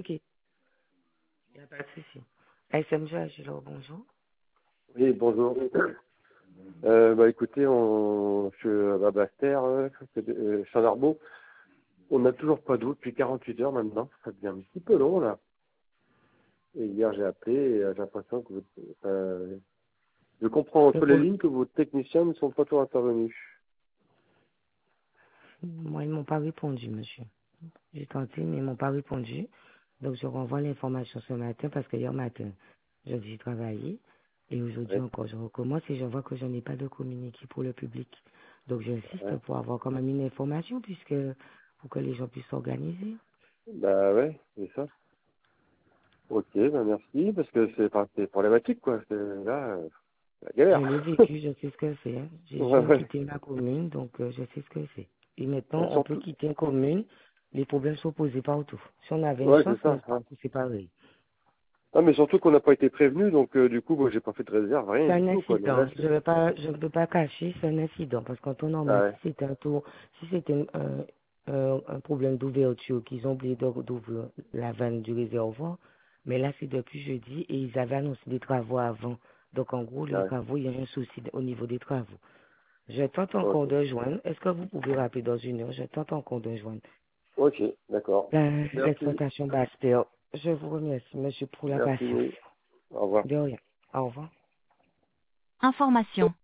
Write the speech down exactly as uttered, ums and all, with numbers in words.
Ok, il n'y a pas de souci. S M G, Agilo, bonjour. Oui, bonjour. Euh, bah écoutez, on, je suis à Bastère, euh, euh, Champ-d'Arbeau. On n'a toujours pas d'eau depuis quarante-huit heures maintenant. Ça devient un petit peu long là. Et hier j'ai appelé et euh, j'ai l'impression que vous, euh, je comprends Le entre les pro- lignes que vos techniciens ne sont pas toujours intervenus. Moi, ils m'ont pas répondu, monsieur. J'ai tenté, mais ils m'ont pas répondu. Donc, je renvoie l'information ce matin parce que hier matin, j'ai dû travailler. Et aujourd'hui Ouais, encore, je recommence et je vois que je n'ai pas de communiqué pour le public. Donc, j'insiste ouais. pour avoir quand même une information puisque, pour que les gens puissent s'organiser. Bah ouais, c'est ça. Ok, bah merci, parce que c'est enfin, c'est problématique quoi. C'est là, euh, c'est la Je galère. l'ai vécu, je sais ce que c'est. Hein. J'ai- Je Ouais, viens de ouais. quitter ma commune, donc euh, je sais ce que c'est. Et maintenant, Euh, on peut surtout, quitter une commune, les problèmes sont posés partout. Si on avait une ouais, chance, c'est mais ça. Ouais. partout c'est pareil. Ah, mais surtout qu'on n'a pas été prévenu, donc euh, du coup, moi, j'ai pas fait de réserve, rien C'est du un tout, quoi. Donc là, incident. Je c'est... vais pas, je ne peux pas cacher, c'est un incident. Parce qu'en temps Ah normal, ouais, si c'était un tour, si c'était un, un, un problème d'ouverture, qu'ils ont oublié d'ouvrir d'ouvrir la vanne du réservoir, mais là c'est depuis jeudi et ils avaient annoncé des travaux avant. Donc en gros, ah les ouais. travaux, il y a un souci au niveau des travaux. Je tente Ok, encore de joindre. Est-ce que vous pouvez rappeler dans une heure? Je tente encore de joindre. ok, d'accord. Ben, Merci, l'exploitation Bastère. Je vous remercie, monsieur, pour la merci, patience. oui. Au revoir. De rien. Au revoir. Information.